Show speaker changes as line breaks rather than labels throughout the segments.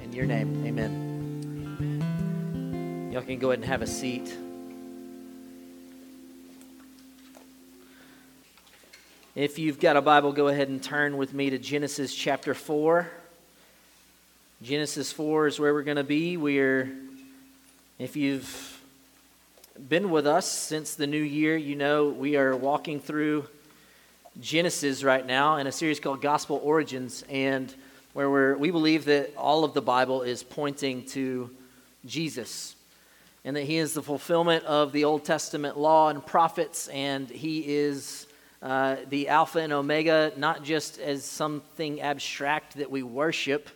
In your name, amen. Y'all can go ahead and have a seat. If you've got a Bible, go ahead and turn with me to Genesis chapter 4. Genesis 4 is where we're going to be. If you've been with us since the new year, you know we are walking through Genesis right now in a series called Gospel Origins, and where we believe that all of the Bible is pointing to Jesus, and that He is the fulfillment of the Old Testament law and prophets, and He is the Alpha and Omega, not just as something abstract that we worship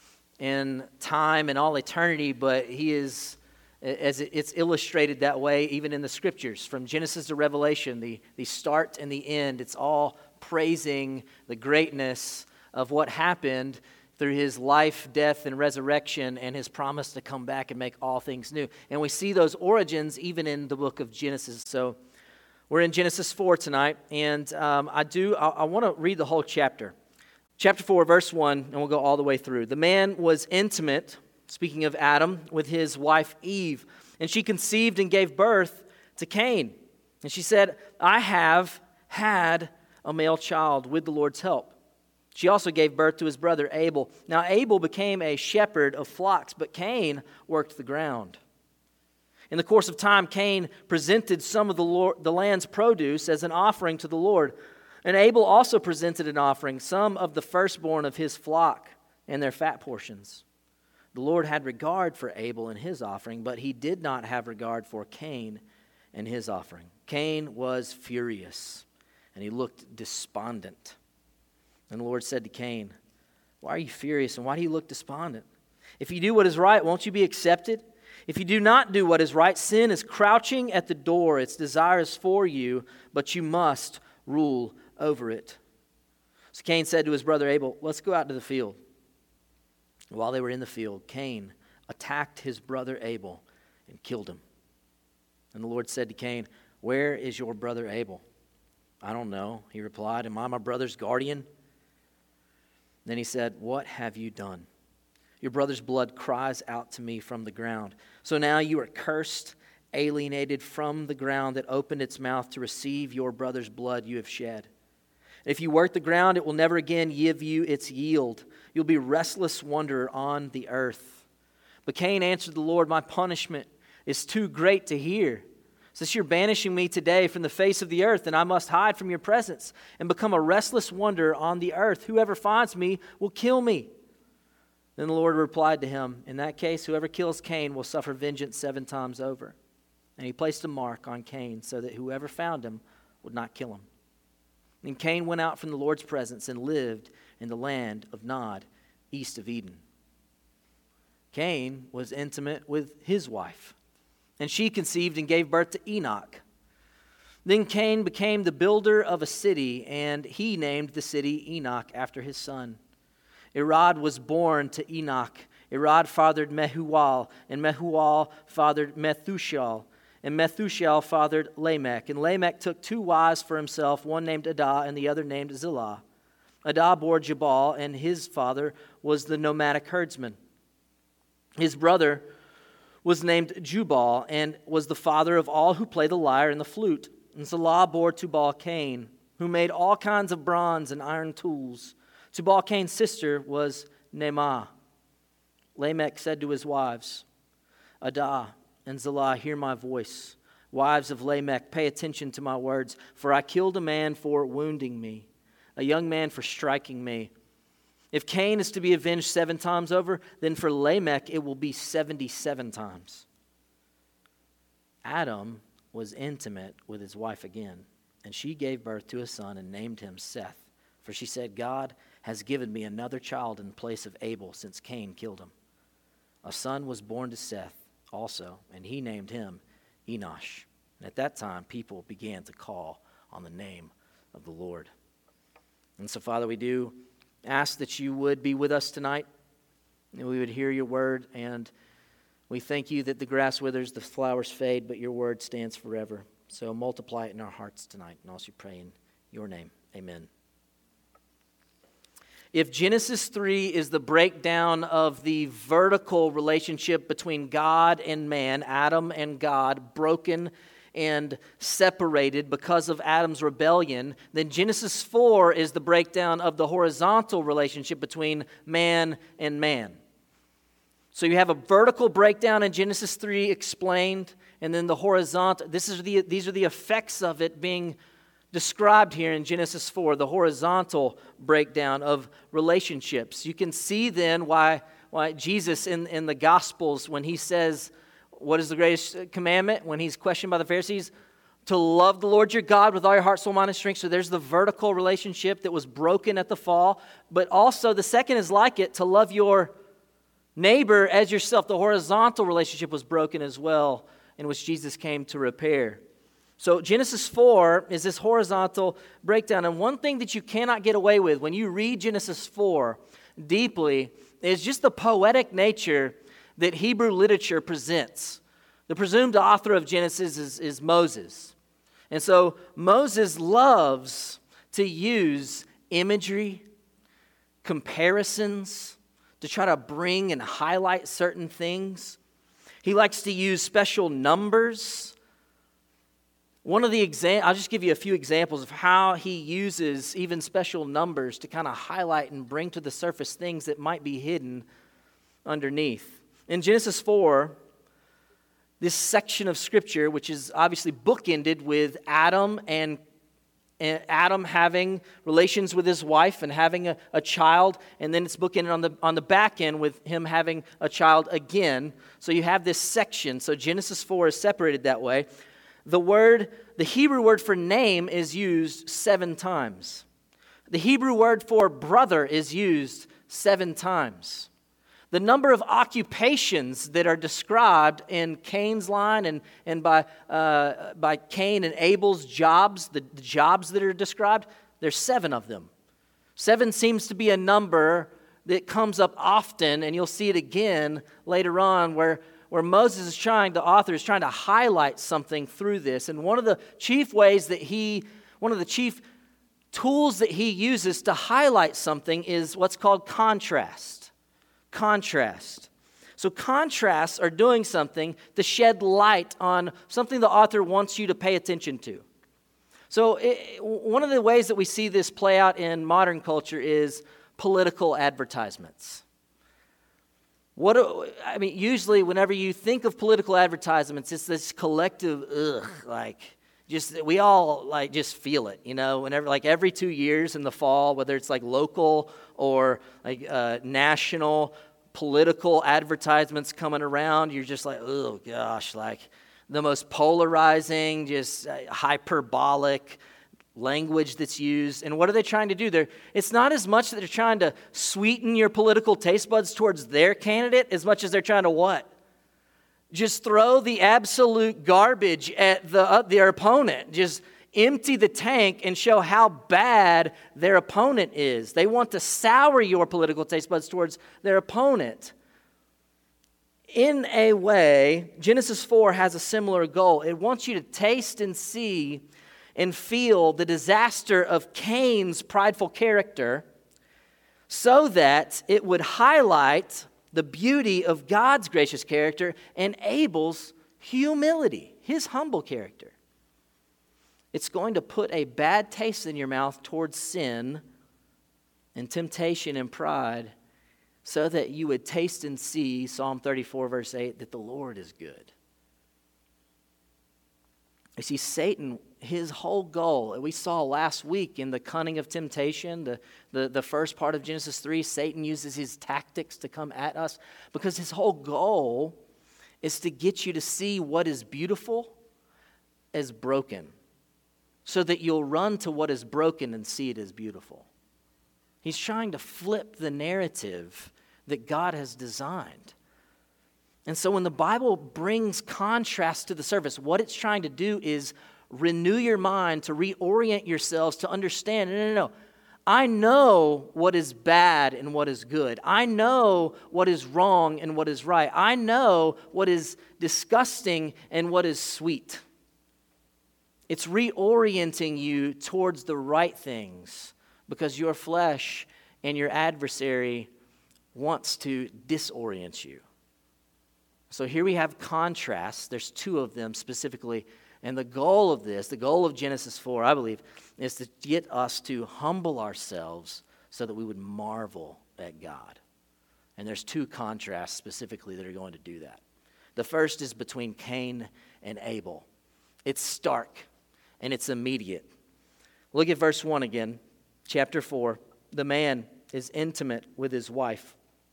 in time and all eternity, but He is, as it's illustrated that way even in the Scriptures. From Genesis to Revelation, the start and the end, it's all praising the greatness of what happened through His life, death, and resurrection, and His promise to come back and make all things new. And we see those origins even in the book of Genesis. So we're in Genesis 4 tonight, and I want to read the whole chapter. Chapter 4, verse 1, and we'll go all the way through. The man was intimate, speaking of Adam, with his wife Eve, and she conceived and gave birth to Cain. And she said, I have had a male child with the Lord's help. She also gave birth to his brother Abel. Now Abel became a shepherd of flocks, but Cain worked the ground. In the course of time, Cain presented some of the land's produce as an offering to the Lord. And Abel also presented an offering, some of the firstborn of his flock and their fat portions. The Lord had regard for Abel and his offering, but He did not have regard for Cain and his offering. Cain was furious, and he looked despondent. And the Lord said to Cain, why are you furious, and why do you look despondent? If you do what is right, won't you be accepted? If you do not do what is right, sin is crouching at the door. Its desire is for you, but you must rule over it. So Cain said to his brother Abel, let's go out to the field. While they were in the field, Cain attacked his brother Abel and killed him. And the Lord said to Cain, where is your brother Abel? I don't know, he replied. Am I my brother's guardian? Then he said, what have you done? Your brother's blood cries out to me from the ground. So now you are cursed, alienated from the ground that opened its mouth to receive your brother's blood you have shed. If you work the ground, it will never again give you its yield. You'll be restless wanderer on the earth. But Cain answered the Lord, my punishment is too great to hear. Since you're banishing me today from the face of the earth, and I must hide from your presence and become a restless wanderer on the earth. Whoever finds me will kill me. Then the Lord replied to him, in that case, whoever kills Cain will suffer vengeance 7 times over. And He placed a mark on Cain so that whoever found him would not kill him. And Cain went out from the Lord's presence and lived in the land of Nod, east of Eden. Cain was intimate with his wife, and she conceived and gave birth to Enoch. Then Cain became the builder of a city, and he named the city Enoch after his son. Irad was born to Enoch. Irad fathered Mehual, and Mehual fathered Methushal, and Methushal fathered Lamech. And Lamech took 2 wives for himself, one named Adah and the other named Zillah. Adah bore Jabal, and his father was the nomadic herdsman. His brother was named Jubal, and was the father of all who play the lyre and the flute. And Zillah bore Tubal Cain, who made all kinds of bronze and iron tools. Tubal Cain's sister was Naamah. Lamech said to his wives, Adah and Zillah, hear my voice. Wives of Lamech, pay attention to my words. For I killed a man for wounding me, a young man for striking me. If Cain is to be avenged 7 times over, then for Lamech it will be 77 times. Adam was intimate with his wife again, and she gave birth to a son and named him Seth. For she said, God has given me another child in place of Abel, since Cain killed him. A son was born to Seth also, and he named him Enosh. And at that time, people began to call on the name of the Lord. And so, Father, we do ask that you would be with us tonight, and we would hear your word, and we thank you that the grass withers, the flowers fade, but your word stands forever. So multiply it in our hearts tonight, and also pray in your name. Amen. If Genesis 3 is the breakdown of the vertical relationship between God and man, Adam and God, broken and separated because of Adam's rebellion, then Genesis 4 is the breakdown of the horizontal relationship between man and man. So you have a vertical breakdown in Genesis 3 explained, and then the horizontal. These are the effects of it being described here in Genesis 4, the horizontal breakdown of relationships. You can see then why Jesus in the Gospels, when he says, what is the greatest commandment? When he's questioned by the Pharisees, to love the Lord your God with all your heart, soul, mind, and strength. So there's the vertical relationship that was broken at the fall. But also the second is like it, to love your neighbor as yourself. The horizontal relationship was broken as well, in which Jesus came to repair. So Genesis 4 is this horizontal breakdown. And one thing that you cannot get away with when you read Genesis 4 deeply is just the poetic nature that Hebrew literature presents. The presumed author of Genesis is Moses. And so Moses loves to use imagery, comparisons, to try to bring and highlight certain things. He likes to use special numbers. I'll just give you a few examples of how he uses even special numbers to kind of highlight and bring to the surface things that might be hidden underneath. In Genesis 4, this section of Scripture, which is obviously bookended with Adam having relations with his wife and having a child, and then it's bookended on the back end with him having a child again. So you have this section. So Genesis 4 is separated that way. The Hebrew word for name is used 7 times. The Hebrew word for brother is used 7 times. The number of occupations that are described in Cain's line and by Cain and Abel's jobs, the jobs that are described, there's 7 of them. 7 seems to be a number that comes up often, and you'll see it again later on where Moses is the author is trying to highlight something through this. And one of the chief tools that he uses to highlight something is what's called contrast. Contrast. So contrasts are doing something to shed light on something the author wants you to pay attention to. So one of the ways that we see this play out in modern culture political advertisements. Usually whenever you think of political advertisements, it's this collective, we all just feel it, whenever, every 2 years in the fall, whether it's local or national political advertisements coming around, you're just oh gosh, the most polarizing, just hyperbolic language that's used. And what are they trying to do? It's not as much that they're trying to sweeten your political taste buds towards their candidate as much as they're trying to what? Just throw the absolute garbage at their opponent. Just empty the tank and show how bad their opponent is. They want to sour your political taste buds towards their opponent. In a way, Genesis 4 has a similar goal. It wants you to taste and see and feel the disaster of Cain's prideful character so that it would highlight the beauty of God's gracious character and Abel's humility, his humble character. It's going to put a bad taste in your mouth towards sin and temptation and pride so that you would taste and see, Psalm 34, verse 8, that the Lord is good. You see, Satan, his whole goal, we saw last week in the cunning of temptation, the first part of Genesis 3, Satan uses his tactics to come at us because his whole goal is to get you to see what is beautiful as broken so that you'll run to what is broken and see it as beautiful. He's trying to flip the narrative that God has designed. And so when the Bible brings contrast to the surface, what it's trying to do is renew your mind, to reorient yourselves, to understand, no. I know what is bad and what is good. I know what is wrong and what is right. I know what is disgusting and what is sweet. It's reorienting you towards the right things because your flesh and your adversary wants to disorient you. So here we have contrasts. There's two of them specifically. And the goal of this, the goal of Genesis 4, I believe, is to get us to humble ourselves so that we would marvel at God. And there's two contrasts specifically that are going to do that. The first is between Cain and Abel. It's stark and it's immediate. Look at verse 1 again, chapter 4. The man is intimate with his wife,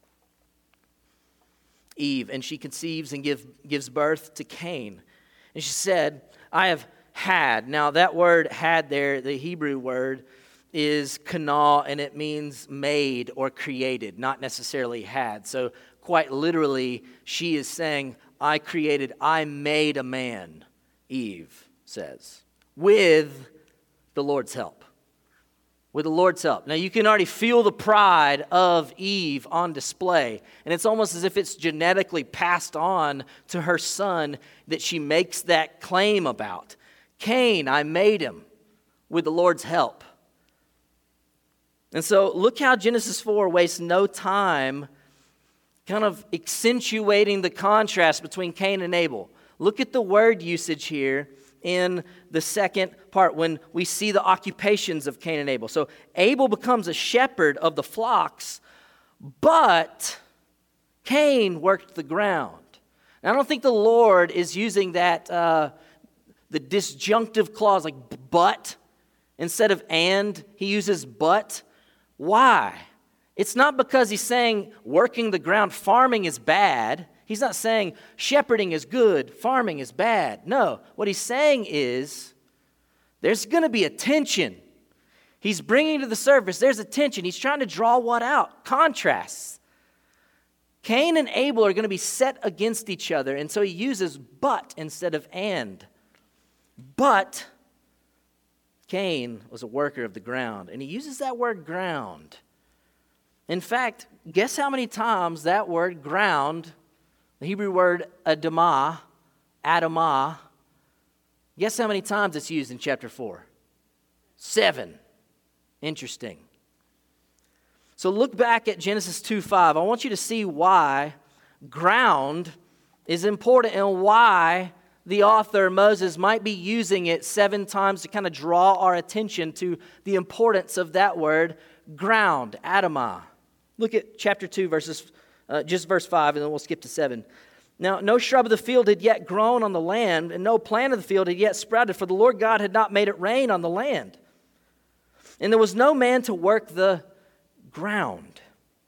Eve, and she conceives and gives birth to Cain. And she said, I have had. Now that word had there, the Hebrew word, is kana, and it means made or created, not necessarily had. So quite literally, she is saying, I made a man, Eve says, with the Lord's help. With the Lord's help. Now you can already feel the pride of Eve on display. And it's almost as if it's genetically passed on to her son that she makes that claim about. Cain, I made him with the Lord's help. And so look how Genesis 4 wastes no time kind of accentuating the contrast between Cain and Abel. Look at the word usage here in the second part when we see the occupations of Cain and Abel. So Abel becomes a shepherd of the flocks, but Cain worked the ground. And I don't think the Lord is using that, the disjunctive clause like but instead of and. He uses but. Why? It's not because he's saying working the ground, farming is bad. He's not saying shepherding is good, farming is bad. No, what he's saying is there's going to be a tension. He's bringing to the surface, there's a tension. He's trying to draw what out? Contrasts. Cain and Abel are going to be set against each other, and so he uses but instead of and. But Cain was a worker of the ground, and he uses that word ground. In fact, guess how many times that word ground, the Hebrew word adamah, guess how many times it's used in chapter 4? 7. Interesting. So look back at Genesis 2:5. I want you to see why ground is important and why the author, Moses, might be using it 7 times to kind of draw our attention to the importance of that word, ground, adamah. Look at chapter 2, just verse 5, and then we'll skip to 7. Now, no shrub of the field had yet grown on the land, and no plant of the field had yet sprouted, for the Lord God had not made it rain on the land. And there was no man to work the ground.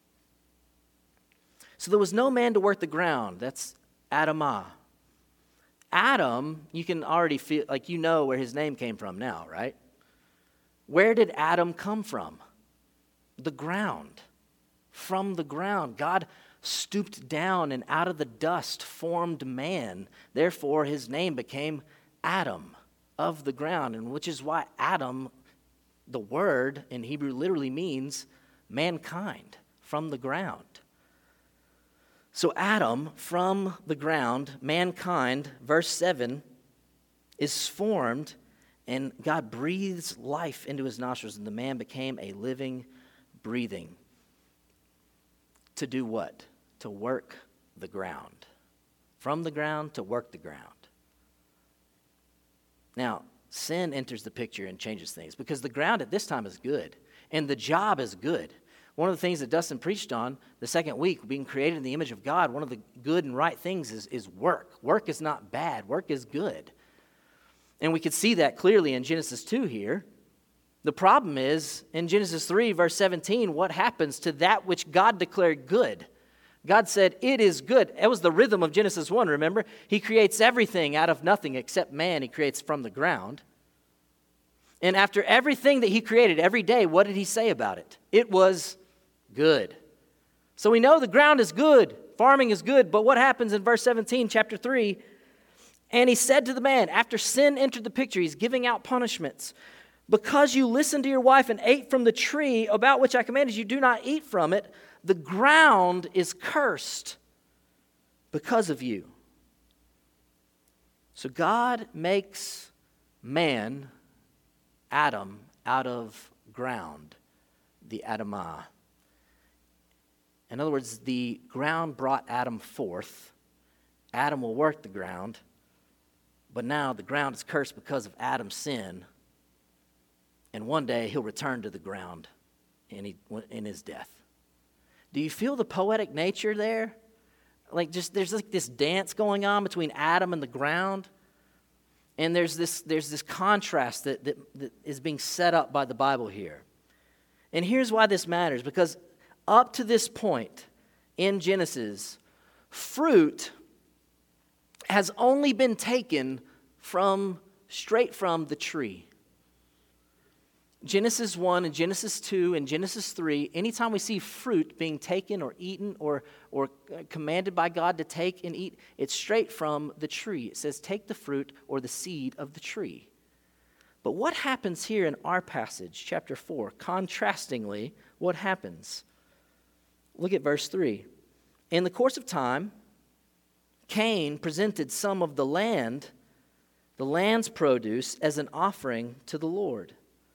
So there was no man to work the ground. That's adamah. Adam, you can already feel, like you know where his name came from now, right? Where did Adam come from? The ground. From the ground. God stooped down and out of the dust formed man. Therefore, his name became Adam, of the ground, and which is why Adam, the word in Hebrew literally means mankind, from the ground. So Adam, from the ground, mankind, verse 7, is formed, and God breathes life into his nostrils, and the man became a living, breathing. To do what? To work the ground. From the ground to work the ground. Now, sin enters the picture and changes things because the ground at this time is good, and the job is good. One of the things that Dustin preached on the second week, being created in the image of God, one of the good and right things is work. Work is not bad. Work is good. And we could see that clearly in Genesis 2 here. The problem is, in Genesis 3, verse 17, what happens to that which God declared good? God said, it is good. It was the rhythm of Genesis 1, remember? He creates everything out of nothing except man. He creates from the ground. And after everything that he created every day, what did he say about it? It was good. So we know the ground is good. Farming is good. But what happens in verse 17, chapter 3? And he said to the man, after sin entered the picture, he's giving out punishments. Because you listened to your wife and ate from the tree about which I commanded you, do not eat from it. The ground is cursed because of you. So God makes man, Adam, out of ground, the adamah. In other words, the ground brought Adam forth. Adam will work the ground, but now the ground is cursed because of Adam's sin. And one day he'll return to the ground in his death. Do you feel the poetic nature there? There's like this dance going on between Adam and the ground. And there's this contrast that is being set up by the Bible here. And here's why this matters, because up to this point in Genesis, fruit has only been taken straight from the tree. Genesis 1 and Genesis 2 and Genesis 3, anytime we see fruit being taken or eaten or commanded by God to take and eat, it's straight from the tree. It says, take the fruit or the seed of the tree. But what happens here in our passage, chapter 4? Contrastingly, what happens? Look at verse 3. In the course of time, Cain presented some of the land's produce, as an offering to the Lord.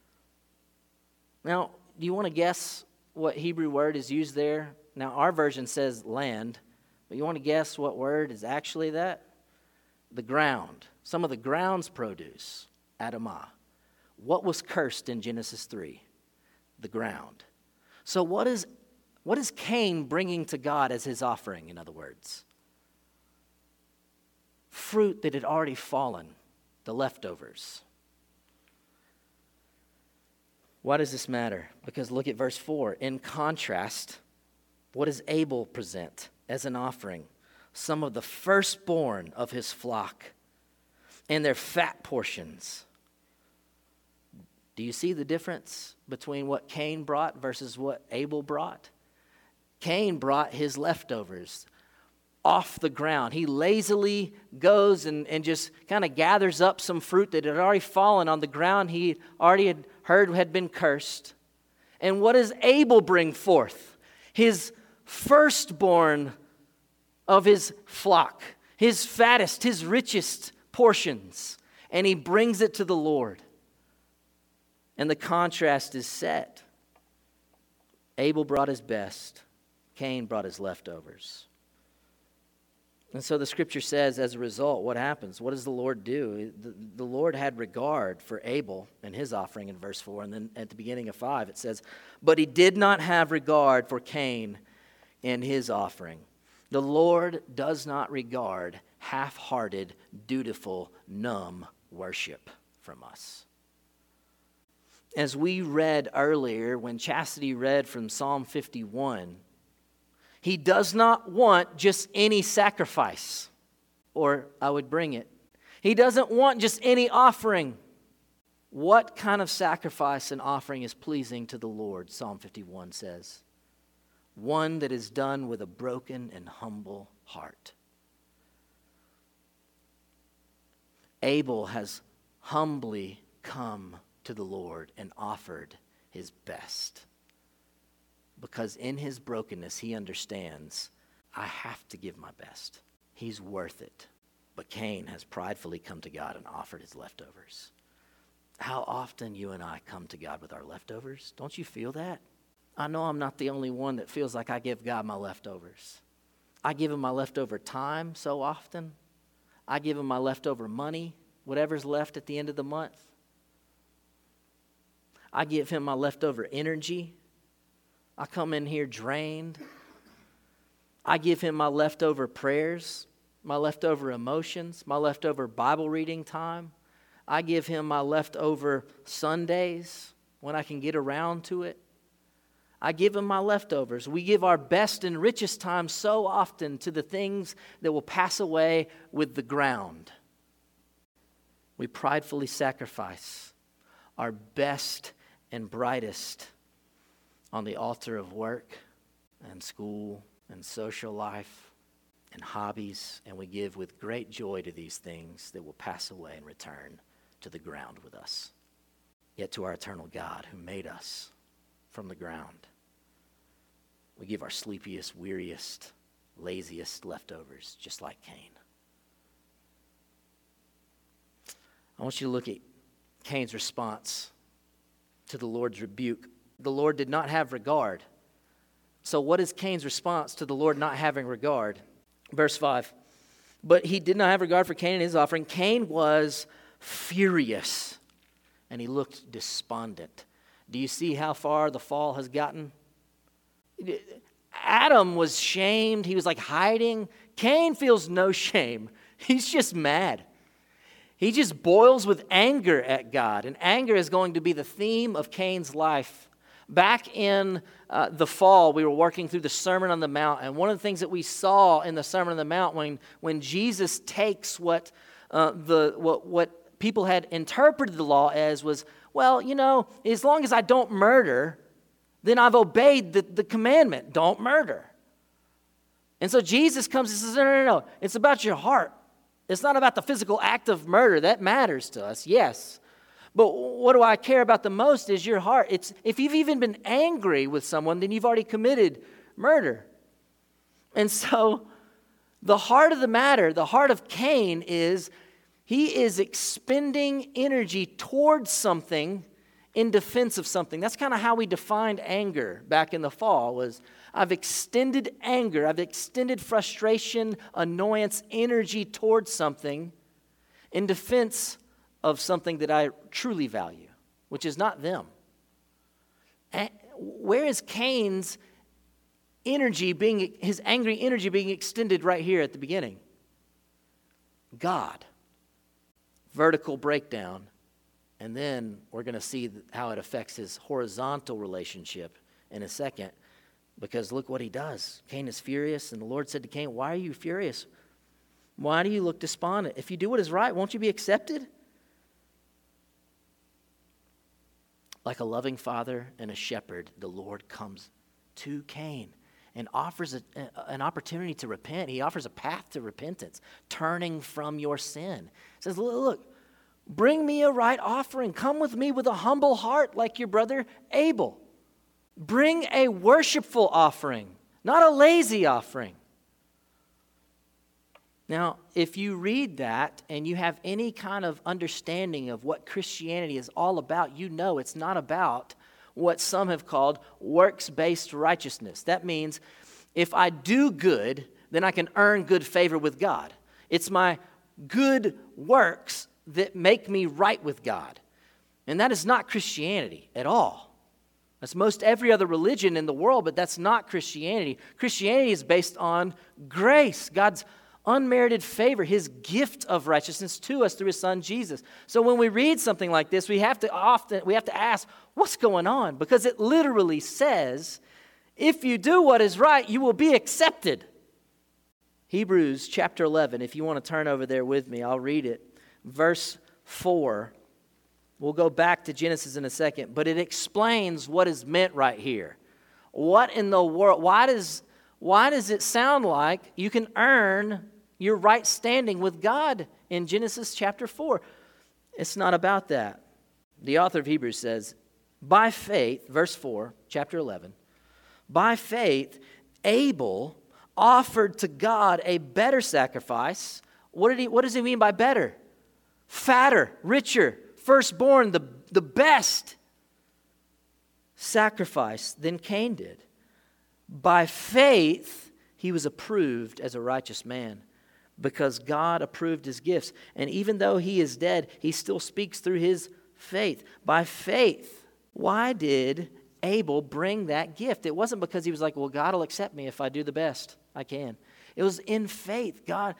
Now, do you want to guess what Hebrew word is used there? Now, our version says land, but you want to guess what word is actually that? The ground. Some of the ground's produce, Adamah. What was cursed in Genesis 3? The ground. So what is Cain bringing to God as his offering, in other words? Fruit that had already fallen, the leftovers. Why does this matter? Because look at verse 4. In contrast, what does Abel present as an offering? Some of the firstborn of his flock and their fat portions. Do you see the difference between what Cain brought versus what Abel brought? Cain brought his leftovers off the ground. He lazily goes and just kind of gathers up some fruit that had already fallen on the ground he already had heard had been cursed. And what does Abel bring forth? His firstborn of his flock, his fattest, his richest portions. And he brings it to the Lord. And the contrast is set. Abel brought his best. Cain brought his leftovers. And so the scripture says, as a result, what happens? What does the Lord do? The Lord had regard for Abel and his offering in verse 4. And then at the beginning of 5, it says, but he did not have regard for Cain and his offering. The Lord does not regard half-hearted, dutiful, numb worship from us. As we read earlier, when Chastity read from Psalm 51, he does not want just any sacrifice, or I would bring it. He doesn't want just any offering. What kind of sacrifice and offering is pleasing to the Lord, Psalm 51 says? One that is done with a broken and humble heart. Abel has humbly come to the Lord and offered his best. Because in his brokenness, he understands, I have to give my best. He's worth it. But Cain has pridefully come to God and offered his leftovers. How often you and I come to God with our leftovers? Don't you feel that? I know I'm not the only one that feels like I give God my leftovers. I give him my leftover time so often. I give him my leftover money, whatever's left at the end of the month. I give him my leftover energy. I come in here drained. I give him my leftover prayers, my leftover emotions, my leftover Bible reading time. I give him my leftover Sundays when I can get around to it. I give him my leftovers. We give our best and richest time so often to the things that will pass away with the ground. We pridefully sacrifice our best and brightest on the altar of work and school and social life and hobbies, and we give with great joy to these things that will pass away and return to the ground with us. Yet to our eternal God who made us from the ground, we give our sleepiest, weariest, laziest leftovers, just like Cain. I want you to look at Cain's response to the Lord's rebuke. The Lord did not have regard So what is Cain's response to the Lord not having regard? Verse 5. But he did not have regard for Cain and his offering. Cain was furious, and he looked despondent. Do you see how far the fall has gotten? Adam was shamed. He was like hiding. Cain feels no shame. He's just mad. He just boils with anger at God. And anger is going to be the theme of Cain's life. Back in the fall, we were working through the Sermon on the Mount. And one of the things that we saw in the Sermon on the Mount, when Jesus takes what people had interpreted the law as was, well, you know, as long as I don't murder, then I've obeyed the commandment, don't murder. And so Jesus comes and says, no, it's about your heart. It's not about the physical act of murder. That matters to us, yes. But what do I care about the most is your heart. If you've even been angry with someone, then you've already committed murder. And so the heart of the matter, the heart of Cain is he is expending energy towards something in defense of something. That's kind of how we defined anger back in the fall was I've extended anger, I've extended frustration, annoyance, energy towards something in defense of something that I truly value, which is not them. Where is Cain's energy his angry energy being extended right here at the beginning? God. Vertical breakdown. And then we're going to see how it affects his horizontal relationship in a second. Because look what he does. Cain is furious, and the Lord said to Cain, why are you furious? Why do you look despondent? If you do what is right, won't you be accepted? Like a loving father and a shepherd, the Lord comes to Cain and offers an opportunity to repent. He offers a path to repentance, turning from your sin. He says, look, bring me a right offering. Come with me with a humble heart like your brother Abel. Bring a worshipful offering, not a lazy offering. Now, if you read that and you have any kind of understanding of what Christianity is all about, you know it's not about what some have called works-based righteousness. That means if I do good, then I can earn good favor with God. It's my good works that make me right with God. And that is not Christianity at all. That's most every other religion in the world, but that's not Christianity. Christianity is based on grace, God's unmerited favor, his gift of righteousness to us through his son Jesus. So when we read something like this, we have to ask, what's going on? Because it literally says, if you do what is right, you will be accepted. Hebrews chapter 11, if you want to turn over there with me, I'll read it. Verse 4. We'll go back to Genesis in a second, but it explains what is meant right here. What in the world, why does it sound like you can earn your right standing with God in Genesis chapter 4? It's not about that. The author of Hebrews says, by faith, verse 4, chapter 11, by faith, Abel offered to God a better sacrifice. What does he mean by better? Fatter, richer, firstborn, the best sacrifice than Cain did. By faith, he was approved as a righteous man because God approved his gifts. And even though he is dead, he still speaks through his faith. By faith, why did Abel bring that gift? It wasn't because he was like, well, God will accept me if I do the best I can. It was in faith. God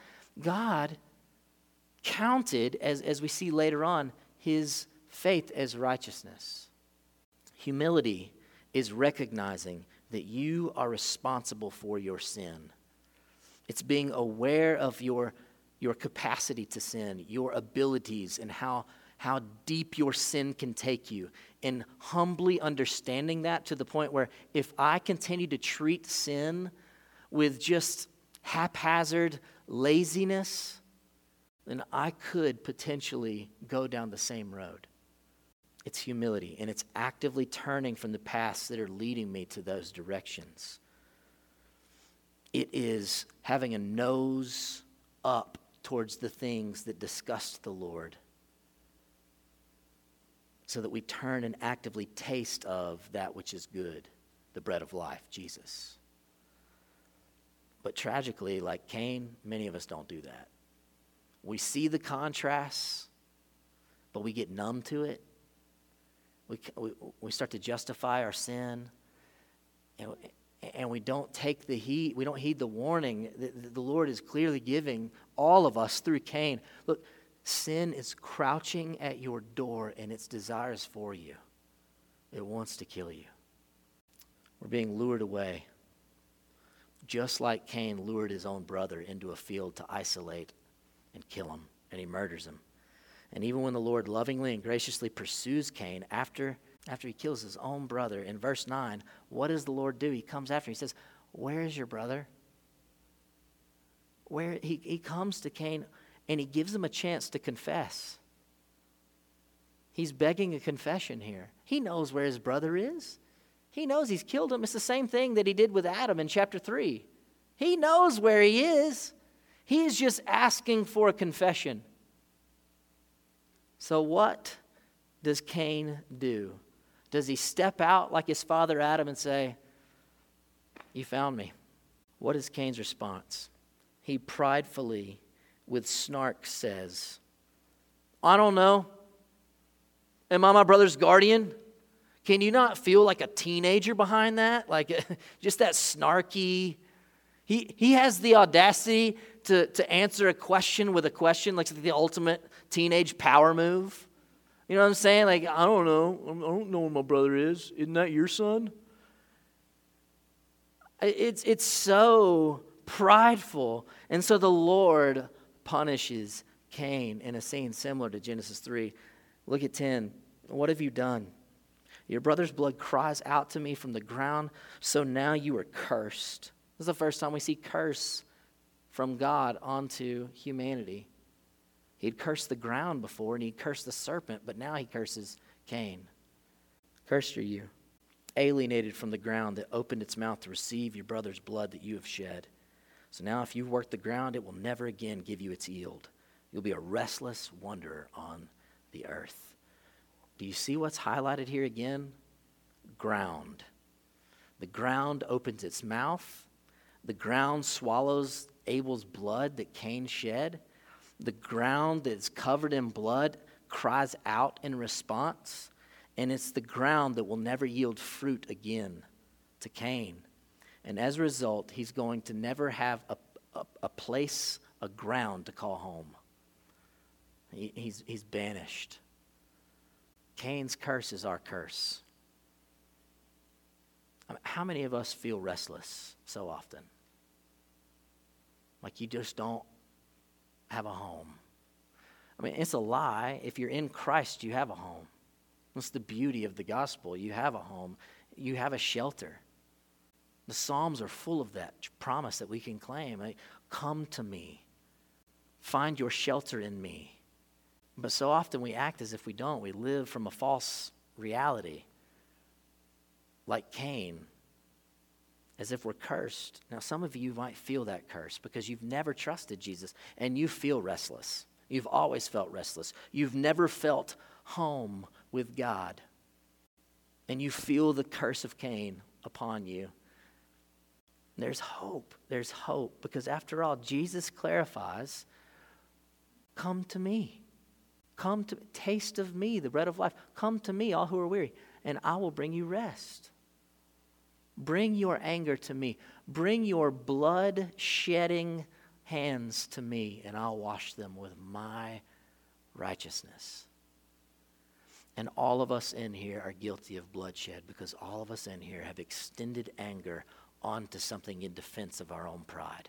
counted, as we see later on, his faith as righteousness. Humility is recognizing that you are responsible for your sin. It's being aware of your capacity to sin, your abilities, and how deep your sin can take you. And humbly understanding that to the point where if I continue to treat sin with just haphazard laziness, then I could potentially go down the same road. It's humility, and it's actively turning from the paths that are leading me to those directions. It is having a nose up towards the things that disgust the Lord so that we turn and actively taste of that which is good. the bread of life, Jesus. But tragically, like Cain, many of us don't do that. We see the contrasts, but we get numb to it. We start to justify our sin, and we don't take the heed. We don't heed the warning that the Lord is clearly giving all of us through Cain. Look, sin is crouching at your door, and its desires for you. It wants to kill you. We're being lured away, just like Cain lured his own brother into a field to isolate and kill him, and he murders him. And even when the Lord lovingly and graciously pursues Cain after he kills his own brother, in verse 9, what does the Lord do? He comes after him. He says, where is your brother? He comes to Cain, and he gives him a chance to confess. He's begging a confession here. He knows where his brother is. He knows he's killed him. It's the same thing that he did with Adam in chapter 3. He knows where he is. He is just asking for a confession. So what does Cain do? Does he step out like his father Adam and say, you found me? What is Cain's response? He pridefully, with snark, says, I don't know. Am I my brother's guardian? Can you not feel like a teenager behind that? Like just that snarky. He has the audacity to answer a question with a question, like the ultimate teenage power move. You know what I'm saying? Like, I don't know. I don't know where my brother is. Isn't that your son? It's so prideful. And so the Lord punishes Cain in a scene similar to Genesis 3. Look at 10. What have you done? Your brother's blood cries out to me from the ground, so now you are cursed. This is the first time we see curse from God onto humanity. He'd cursed the ground before, and he'd cursed the serpent, but now he curses Cain. Cursed are you, alienated from the ground that opened its mouth to receive your brother's blood that you have shed. So now if you work the ground, it will never again give you its yield. You'll be a restless wanderer on the earth. Do you see what's highlighted here again? Ground. The ground opens its mouth. The ground swallows Abel's blood that Cain shed. The ground that's covered in blood cries out in response. And it's the ground that will never yield fruit again to Cain. And as a result, he's going to never have a place, a ground to call home. He's banished. Cain's curse is our curse. How many of us feel restless so often? Like you just don't have a home. I mean, it's a lie. If you're in Christ, you have a home. That's the beauty of the gospel. You have a home. You have a shelter. The Psalms are full of that promise that we can claim. Like, come to me. Find your shelter in me. But so often we act as if we don't. We live from a false reality. Like Cain. As if we're cursed. Now, some of you might feel that curse because you've never trusted Jesus and you feel restless. You've always felt restless. You've never felt home with God. And you feel the curse of Cain upon you. There's hope. There's hope because after all, Jesus clarifies, come to me. Come to taste of me, the bread of life. Come to me, all who are weary, and I will bring you rest. Bring your anger to me. Bring your blood-shedding hands to me, and I'll wash them with my righteousness. And all of us in here are guilty of bloodshed because all of us in here have extended anger onto something in defense of our own pride.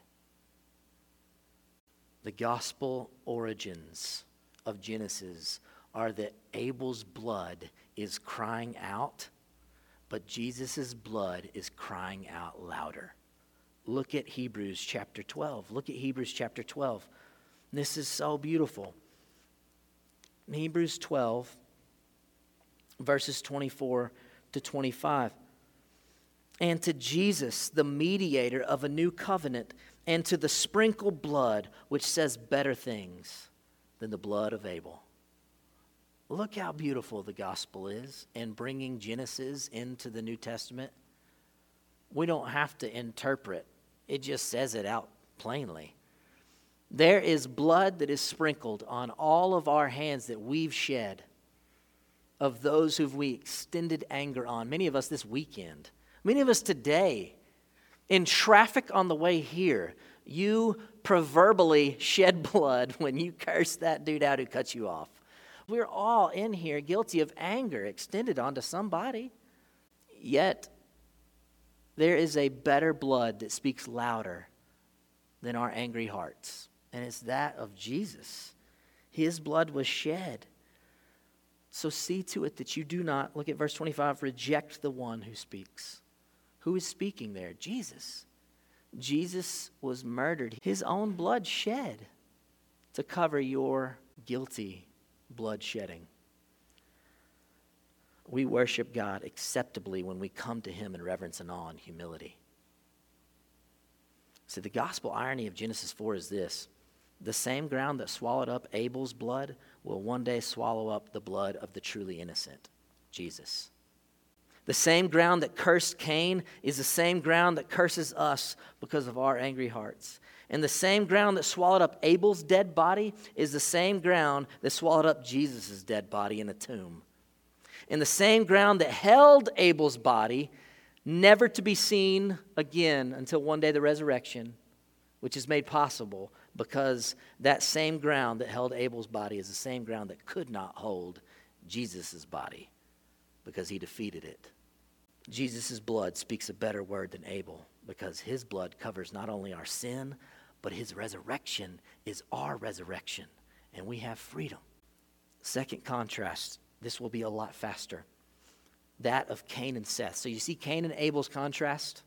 The gospel origins of Genesis are that Abel's blood is crying out, but Jesus' blood is crying out louder. Look at Hebrews chapter 12. Look at Hebrews chapter 12. This is so beautiful. In Hebrews 12, verses 24 to 25. And to Jesus, the mediator of a new covenant, and to the sprinkled blood, which says better things than the blood of Abel. Look how beautiful the gospel is in bringing Genesis into the New Testament. We don't have to interpret. It just says it out plainly. There is blood that is sprinkled on all of our hands that we've shed of those who we extended anger on. Many of us this weekend. Many of us today. In traffic on the way here, you proverbially shed blood when you curse that dude out who cut you off. We're all in here guilty of anger extended onto somebody. Yet, there is a better blood that speaks louder than our angry hearts, and it's that of Jesus. His blood was shed. So see to it that you do not, look at verse 25, reject the one who speaks. Who is speaking there? Jesus. Jesus was murdered. His own blood shed to cover your guilty blood shedding. We worship God acceptably when we come to him in reverence and awe and humility. So the gospel irony of Genesis 4 is this. The same ground that swallowed up Abel's blood will one day swallow up the blood of the truly innocent, Jesus. The same ground that cursed Cain is the same ground that curses us because of our angry hearts. And the same ground that swallowed up Abel's dead body is the same ground that swallowed up Jesus' dead body in a tomb. And the same ground that held Abel's body, never to be seen again until one day the resurrection, which is made possible because that same ground that held Abel's body is the same ground that could not hold Jesus' body because he defeated it. Jesus' blood speaks a better word than Abel because his blood covers not only our sin, but his resurrection is our resurrection, and we have freedom. Second contrast, this will be a lot faster, that of Cain and Seth. So you see Cain and Abel's contrast,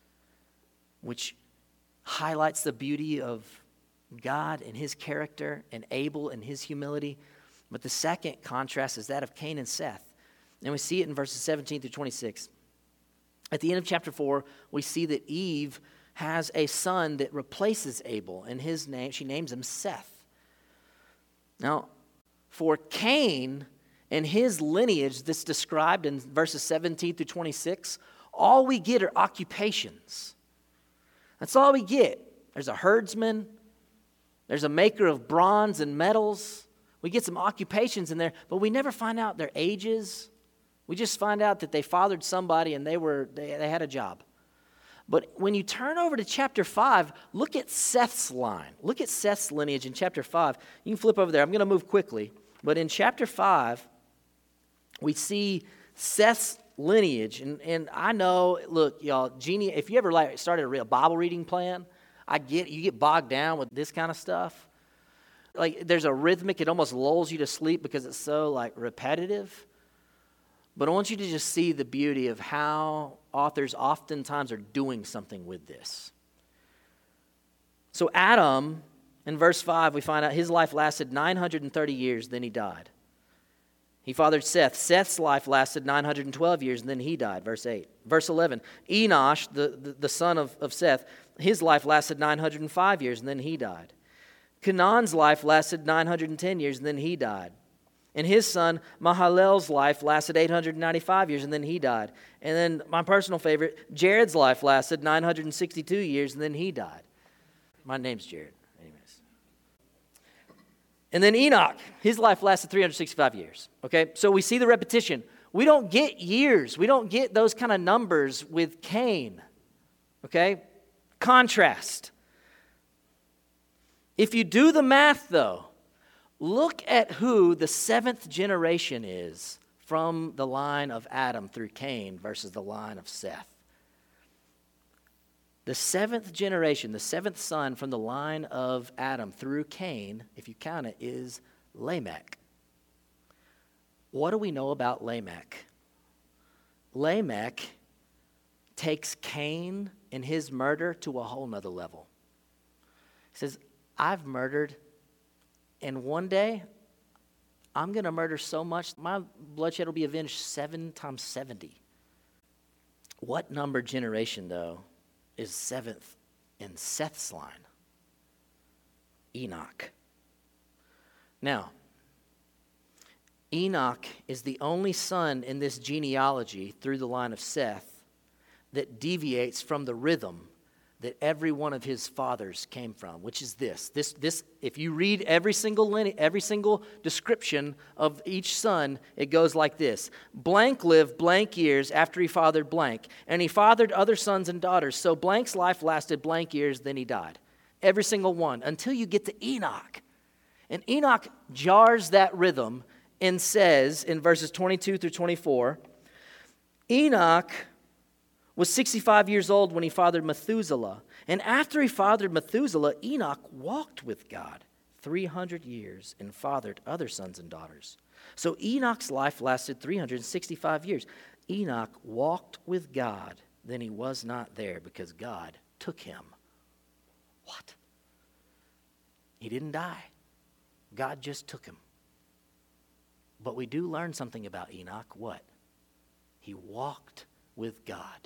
which highlights the beauty of God and his character and Abel and his humility. But the second contrast is that of Cain and Seth. And we see it in verses 17 through 26. At the end of chapter 4, we see that Eve has a son that replaces Abel, and his name, she names him Seth. Now, for Cain and his lineage that's described in verses 17 through 26, all we get are occupations. That's all we get. There's a herdsman. There's a maker of bronze and metals. We get some occupations in there, but we never find out their ages. We just find out that they fathered somebody and they had a job. But when you turn over to chapter 5, look at Seth's line. Look at Seth's lineage in chapter 5. You can flip over there. I'm going to move quickly. But in chapter 5, we see Seth's lineage. And I know, look, y'all, if you ever started a real Bible reading plan, you get bogged down with this kind of stuff. Like there's a rhythmic, it almost lulls you to sleep because it's so repetitive. But I want you to just see the beauty of how authors oftentimes are doing something with this. So Adam, in verse 5, we find out his life lasted 930 years, then he died. He fathered Seth. Seth's life lasted 912 years, and then he died, verse 8. Verse 11, Enosh, the son of Seth, his life lasted 905 years, and then he died. Canaan's life lasted 910 years, and then he died. And his son, Mahalalel's life lasted 895 years, and then he died. And then my personal favorite, Jared's life lasted 962 years, and then he died. My name's Jared. Anyways. And then Enoch, his life lasted 365 years. Okay, so we see the repetition. We don't get years. We don't get those kind of numbers with Cain. Okay, contrast. If you do the math, though, look at who the seventh generation is from the line of Adam through Cain versus the line of Seth. The seventh generation, the seventh son from the line of Adam through Cain, if you count it, is Lamech. What do we know about Lamech? Lamech takes Cain and his murder to a whole nother level. He says, I've murdered, and one day I'm going to murder so much, my bloodshed will be avenged 7 times 70. What number generation, though, is seventh in Seth's line? Enoch. Now, Enoch is the only son in this genealogy through the line of Seth that deviates from the rhythm that every one of his fathers came from, which is this. If you read every single description of each son, it goes like this. Blank lived blank years after he fathered blank, and he fathered other sons and daughters. So blank's life lasted blank years, then he died. Every single one, until you get to Enoch. And Enoch jars that rhythm and says in verses 22 through 24, Enoch was 65 years old when he fathered Methuselah. And after he fathered Methuselah, Enoch walked with God 300 years and fathered other sons and daughters. So Enoch's life lasted 365 years. Enoch walked with God, then he was not there because God took him. What? He didn't die. God just took him. But we do learn something about Enoch. What? He walked with God.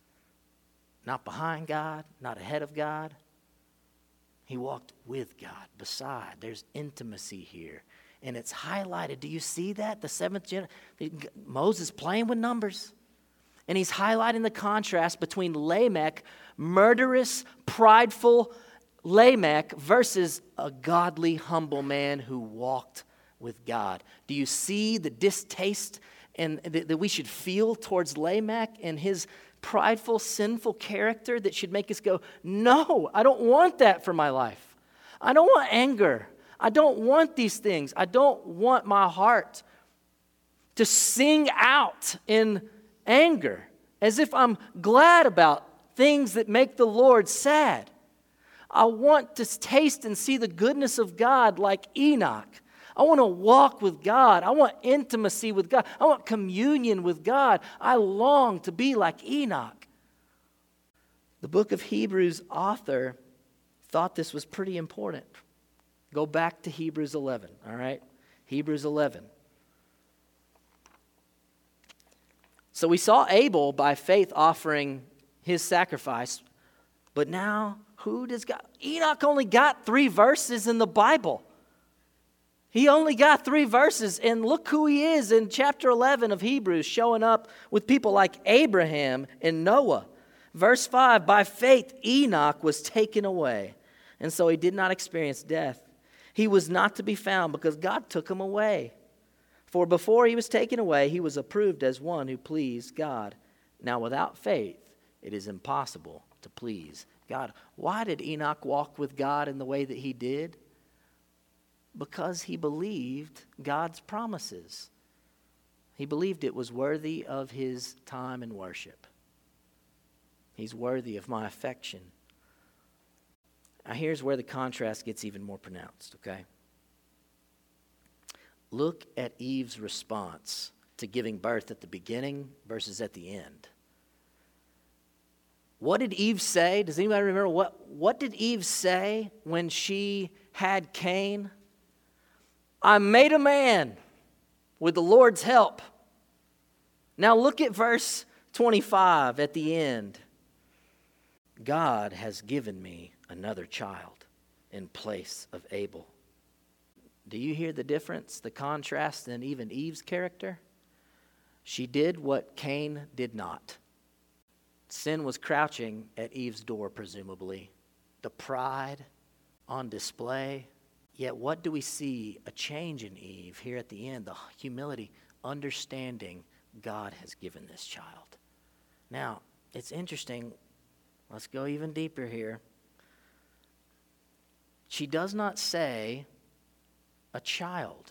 Not behind God, not ahead of God. He walked with God, beside. There's intimacy here. And it's highlighted. Do you see that? The seventh generation, Moses playing with numbers. And he's highlighting the contrast between Lamech, murderous, prideful Lamech, versus a godly, humble man who walked with God. Do you see the distaste and that we should feel towards Lamech and his prideful, sinful character that should make us go, no, I don't want that for my life. I don't want anger. I don't want these things. I don't want my heart to sing out in anger as if I'm glad about things that make the Lord sad. I want to taste and see the goodness of God like Enoch. I want to walk with God. I want intimacy with God. I want communion with God. I long to be like Enoch. The book of Hebrews author thought this was pretty important. Go back to Hebrews 11, all right? Hebrews 11. So we saw Abel by faith offering his sacrifice, but now who does God? Enoch only got 3 verses in the Bible. He only got 3 verses, and look who he is in chapter 11 of Hebrews, showing up with people like Abraham and Noah. Verse 5, by faith Enoch was taken away, and so he did not experience death. He was not to be found because God took him away. For before he was taken away, he was approved as one who pleased God. Now without faith, it is impossible to please God. Why did Enoch walk with God in the way that he did? Because he believed God's promises. He believed it was worthy of his time and worship. He's worthy of my affection. Now here's where the contrast gets even more pronounced, okay? Look at Eve's response to giving birth at the beginning versus at the end. What did Eve say? Does anybody remember what did Eve say when she had Cain? I made a man with the Lord's help. Now look at verse 25 at the end. God has given me another child in place of Abel. Do you hear the difference, the contrast in even Eve's character? She did what Cain did not. Sin was crouching at Eve's door, presumably. The pride on display. Yet what do we see? A change in Eve here at the end, the humility, understanding God has given this child. Now, it's interesting. Let's go even deeper here. She does not say a child.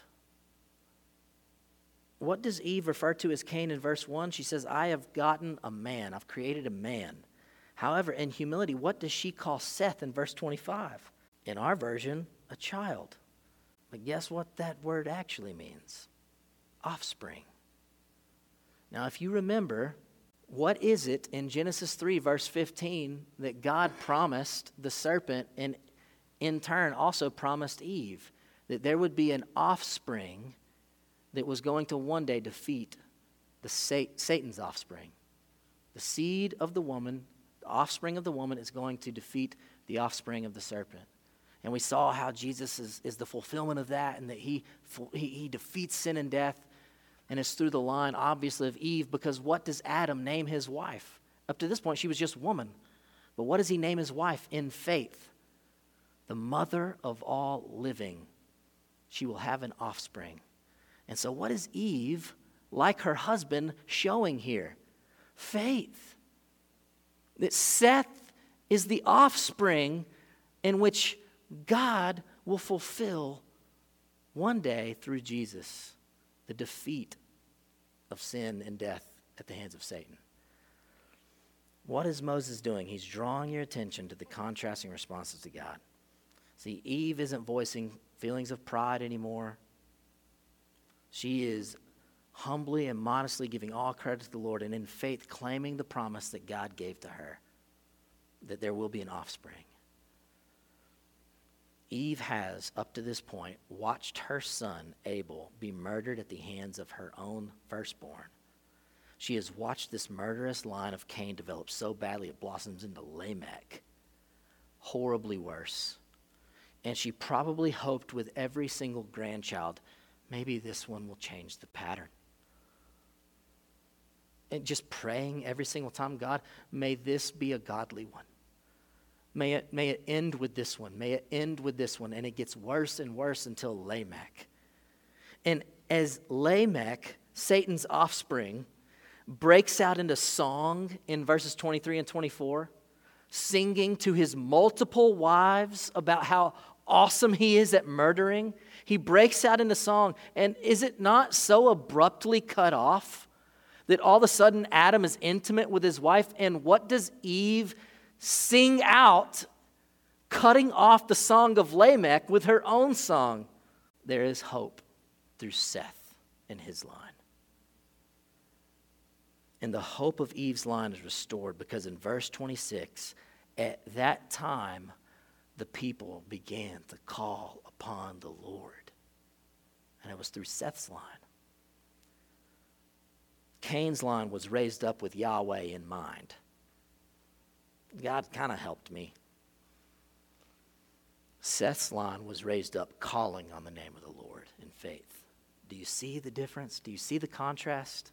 What does Eve refer to as Cain in verse 1? She says, I have gotten a man. I've created a man. However, in humility, what does she call Seth in verse 25? In our version, a child. But guess what that word actually means? Offspring. Now, if you remember, what is it in Genesis 3, verse 15, that God promised the serpent and in turn also promised Eve? That there would be an offspring that was going to one day defeat Satan's offspring. The seed of the woman, the offspring of the woman is going to defeat the offspring of the serpent. And we saw how Jesus is the fulfillment of that, and that he defeats sin and death, and it's through the line, obviously, of Eve, because what does Adam name his wife? Up to this point, she was just woman. But what does he name his wife in faith? The mother of all living. She will have an offspring. And so what is Eve, like her husband, showing here? Faith. That Seth is the offspring in which God will fulfill one day through Jesus the defeat of sin and death at the hands of Satan. What is Moses doing? He's drawing your attention to the contrasting responses to God. See, Eve isn't voicing feelings of pride anymore. She is humbly and modestly giving all credit to the Lord and in faith claiming the promise that God gave to her, that there will be an offspring. Eve has, up to this point, watched her son, Abel, be murdered at the hands of her own firstborn. She has watched this murderous line of Cain develop so badly it blossoms into Lamech, horribly worse. And she probably hoped with every single grandchild, maybe this one will change the pattern. And just praying every single time, God, may this be a godly one. May it end with this one. May it end with this one. And it gets worse and worse until Lamech. And as Lamech, Satan's offspring, breaks out into song in verses 23 and 24, singing to his multiple wives about how awesome he is at murdering, he breaks out into song. And is it not so abruptly cut off that all of a sudden Adam is intimate with his wife? And what does Eve sing out, cutting off the song of Lamech with her own song? There is hope through Seth and his line. And the hope of Eve's line is restored because in verse 26, at that time, the people began to call upon the Lord. And it was through Seth's line. Cain's line was raised up with Yahweh in mind. God kind of helped me. Seth's line was raised up calling on the name of the Lord in faith. Do you see the difference? Do you see the contrast?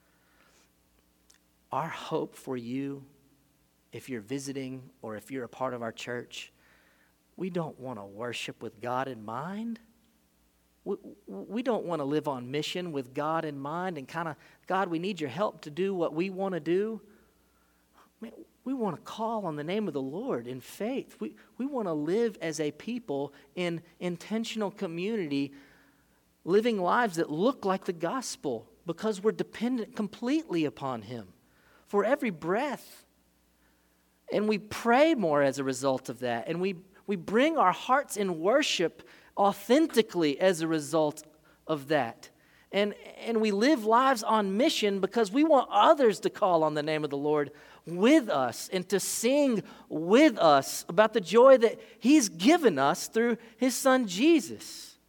Our hope for you, if you're visiting or if you're a part of our church, we don't want to worship with God in mind. We don't want to live on mission with God in mind and kind of, God, we need your help to do what we want to do. Man, we want to call on the name of the Lord in faith. We want to live as a people in intentional community, living lives that look like the gospel because we're dependent completely upon Him for every breath. And we pray more as a result of that. And we bring our hearts in worship authentically as a result of that. And we live lives on mission because we want others to call on the name of the Lord with us and to sing with us about the joy that He's given us through His Son Jesus.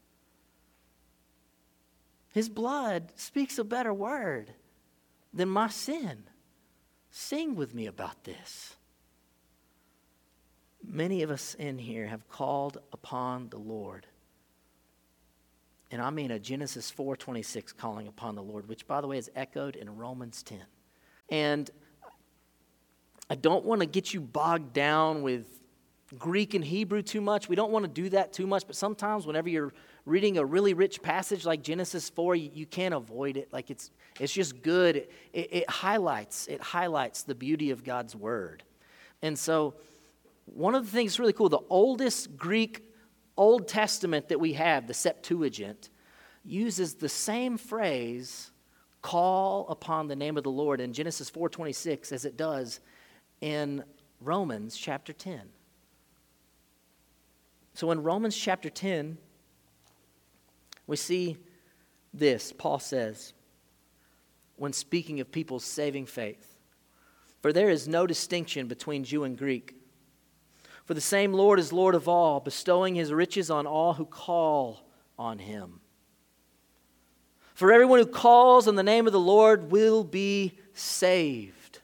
His blood speaks a better word than my sin. Sing with me about this. Many of us in here have called upon the Lord. And I mean a Genesis 4:26 calling upon the Lord, which, by the way, is echoed in Romans 10. And I don't want to get you bogged down with Greek and Hebrew too much. We don't want to do that too much. But sometimes whenever you're reading a really rich passage like Genesis 4, you can't avoid it. Like it's just good. It highlights the beauty of God's word. And so one of the things that's really cool, the oldest Greek Old Testament that we have, the Septuagint, uses the same phrase, call upon the name of the Lord, in Genesis 4:26 as it does in Romans chapter 10. So in Romans chapter 10, we see this. Paul says, when speaking of people's saving faith, for there is no distinction between Jew and Greek. For the same Lord is Lord of all, bestowing His riches on all who call on Him. For everyone who calls on the name of the Lord will be saved.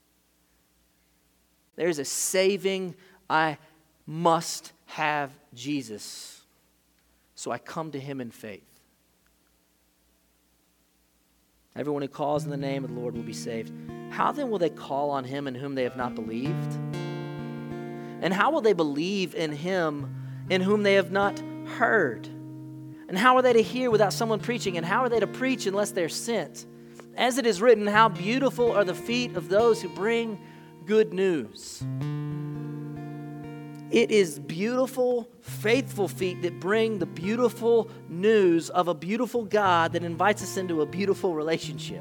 There's a saving. I must have Jesus. So I come to Him in faith. Everyone who calls in the name of the Lord will be saved. How then will they call on him in whom they have not believed? And how will they believe in him in whom they have not heard? And how are they to hear without someone preaching? And how are they to preach unless they're sent? As it is written, how beautiful are the feet of those who bring good news. It is beautiful, faithful feet that bring the beautiful news of a beautiful God that invites us into a beautiful relationship.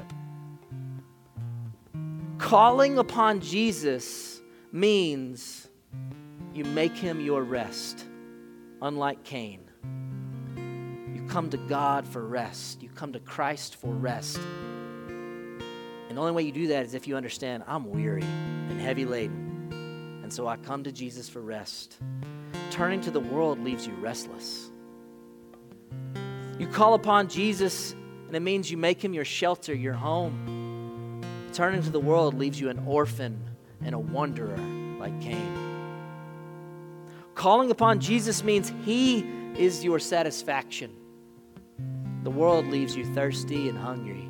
Calling upon Jesus means you make him your rest, unlike Cain. You come to God for rest. You come to Christ for rest. And the only way you do that is if you understand, I'm weary and heavy laden. And so I come to Jesus for rest. Turning to the world leaves you restless. You call upon Jesus, and it means you make him your shelter, your home. Turning to the world leaves you an orphan and a wanderer like Cain. Calling upon Jesus means he is your satisfaction. The world leaves you thirsty and hungry.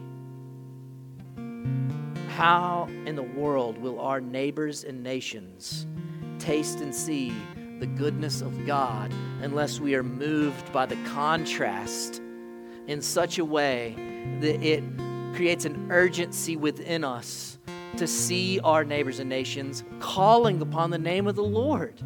How in the world will our neighbors and nations taste and see the goodness of God unless we are moved by the contrast in such a way that it creates an urgency within us to see our neighbors and nations calling upon the name of the Lord?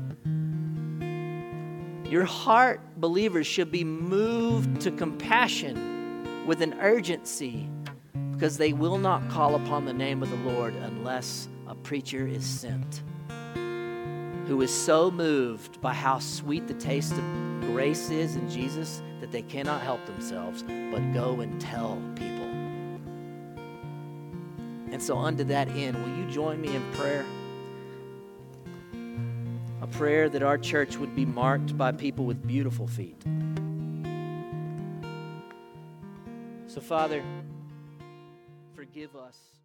Your heart, believers, should be moved to compassion with an urgency, because they will not call upon the name of the Lord unless a preacher is sent, who is so moved by how sweet the taste of grace is in Jesus that they cannot help themselves but go and tell people. And so unto that end, will you join me in prayer? A prayer that our church would be marked by people with beautiful feet. So, Father, forgive us